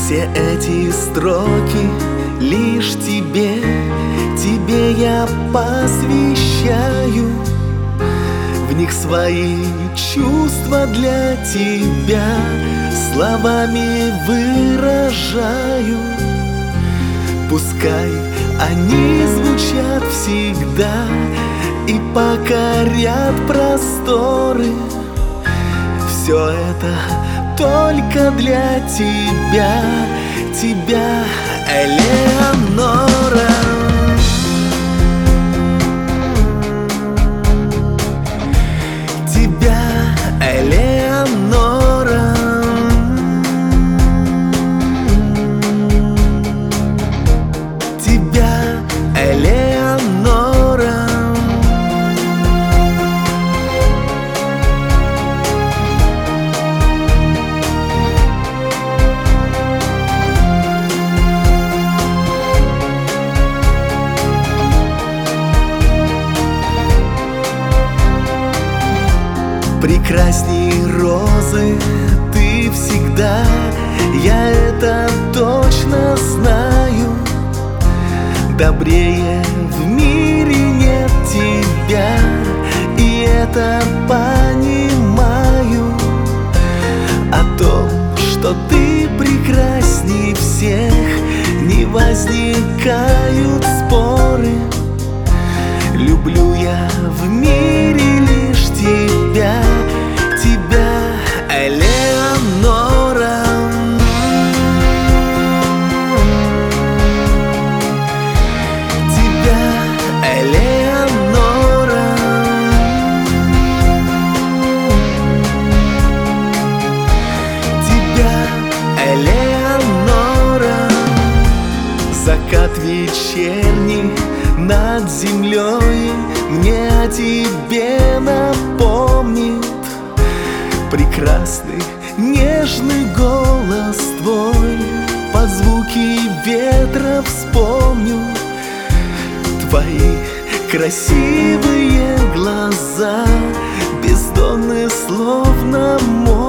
Все эти строки лишь тебе, тебе я посвящаю. В них свои чувства для тебя словами выражаю. Пускай они звучат всегда и покорят просторы. Все это только для тебя, тебя, Элеонора. Тебя, Элеонора. Тебя, Элеонора. Прекрасней розы ты всегда, я это точно знаю. Добрее в мире нет тебя, и это понимаю. О том, что ты прекрасней всех, не возникают споры. Люблю я в мире лишь тебя, тебя, Элеонора. Тебя, Элеонора. Тебя, Элеонора. Закат вечерний над землей мне о тебе напомнит. Прекрасный, нежный голос твой, под звуки ветра вспомню. Твои красивые глаза, бездонны словно море.